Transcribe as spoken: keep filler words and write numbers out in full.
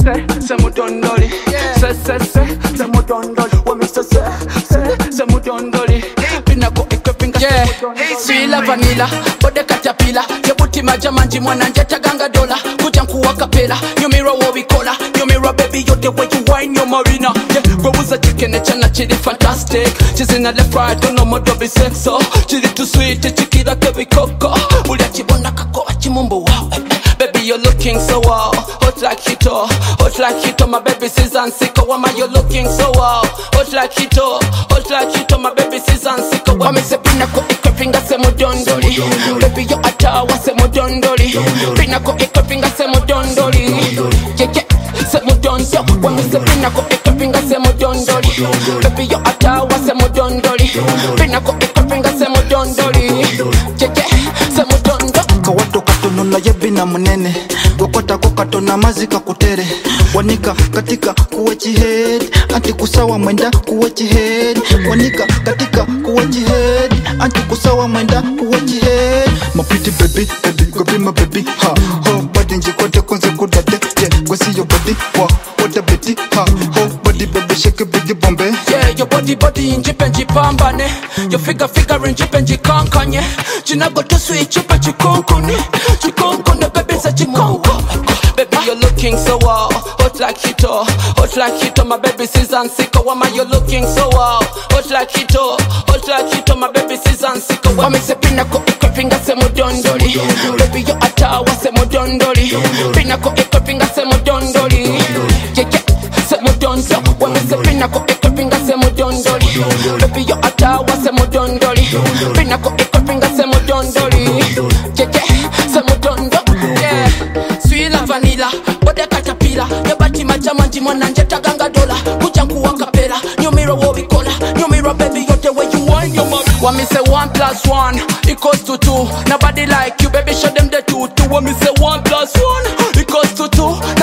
se se mudondoli, se se se se mudondoli. What me say se se se mudondoli. Pinako ekwepinga se mudondoli. Sila vanilla, bode katapila. Yebuti majamanji mwana njeta ganga dola. Kujanku wakapela, you mirror what we call her. You mirror baby, you the way you wine your marina. Yeah, go was a chicken and chana chili fantastic. She's in a left right, don't know more double sex so. Chili too sweet, chikira kebi koko. Ulia chibona kako achimumbo wow. Baby, you're looking so wow, hot like Hito, hot like Hito, my baby season sicko. Wama, you're looking so wow, hot like Hito, hot like Hito, my baby season sicko. Wama se pinako ekwepinga se mudondoli, baby you atawa se mudondoli, pinako ekwepinga se mudondoli, yeah yeah, se mudondo. Wama se pinako ekwepinga se mudondoli, baby you atawa se mudondoli, pinako ekwepinga se mudondoli, yeah yeah, se mudondo. Kawato katono na yebina munene Gokota kokatona mazika kutere Wanika katika kuwechi head Anti kusawa mwenda kuwechi head Wanika katika kuwechi head Anti kusawa mwenda kuwechi head My pretty baby, baby, go be my baby ha, ho, body njikote konze kudade Yeah, go see your body, wa, what a bitty ha, ho, body baby, shake a biggie bombe Yeah, your body, body injipe njipambane Your figure, figure injipe njikankanye Jinago to sweet, chupa chikunkuni Chikunkuni, baby, sa chikunku Baby, you're looking so wow, hot like Hito, hot like Hito, my baby season sicko. Wama, you're looking so wow, hot like Hito, hot like Hito, my baby season sicko. Wama se pinako ekwepinga se mudondoli, baby you atawa se mudondoli, pinako ekwepinga se mudondoli, yeah yeah, se mudondo. Wama se pinako ekwepinga se mudondoli, baby you atawa se mudondoli, pinako ekwepinga se mudondoli, yeah yeah, se mudondo, yeah. Swila vanilla, bode katapila. Yabati majamanji mwana njeta ganga dola. Kujanku wakapela, new mirror what we call her. New mirror baby, you're the way you want your mommy. When me say one plus one equals to two, nobody like you baby, show them the two. Two when me say one plus one equals to two.